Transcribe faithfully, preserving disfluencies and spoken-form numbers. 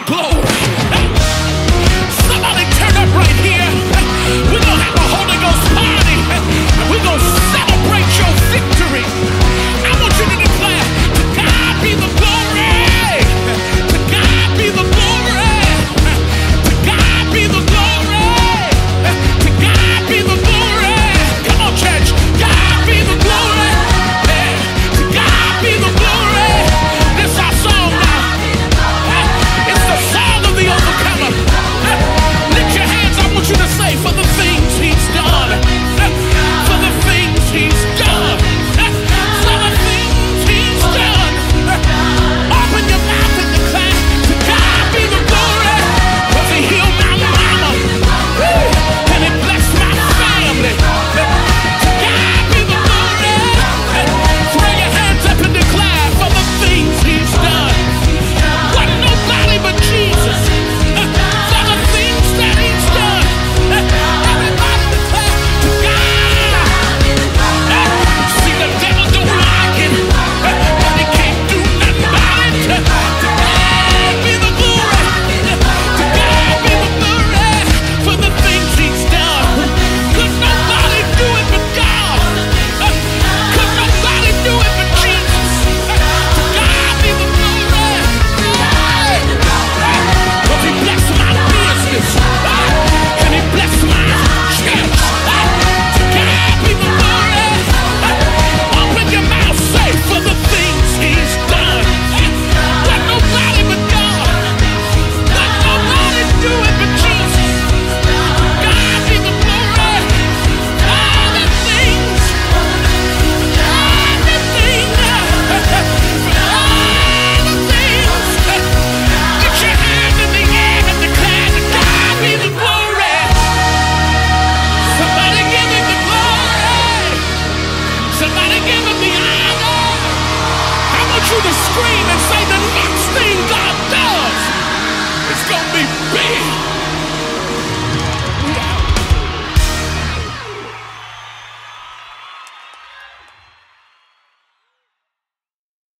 glory. Somebody turn up right here. We're going to have a Holy Ghost party. And we're going to celebrate your victory. I want you to declare, to God be the glory. To God be the glory. To God be the glory. To God be the glory. Come on, church. God be the glory. To God be the glory. This is our song now. It's the song of the overcomer. Lift your hands. I want you to say, for the things he's done. For the things he's done. For the things he's done. Open your mouth and declare, to God be the glory. Cause he healed my mama. And he blessed my family. To God be the glory. Throw your hands up and declare, for the things he's done. What nobody but Jesus. For the things that he's done. Everybody declare, to God. See, the devil don't like it, but he can't do nothing about it. To God be the glory. To God be the glory for the things he's done. Could nobody do it but God? Could nobody do it but Jesus? To God be the glory. Cause he blessed my business. And he blessed my church. To God be the glory. Open your mouth, say, for the things he's done. Let nobody but God. Let nobody do it but Jesus. God be the glory. All the things. All the things. All the things. Get your hand in the air and declare to God be the glory. Somebody give him the glory. Somebody give him the honor. I want you to scream and say,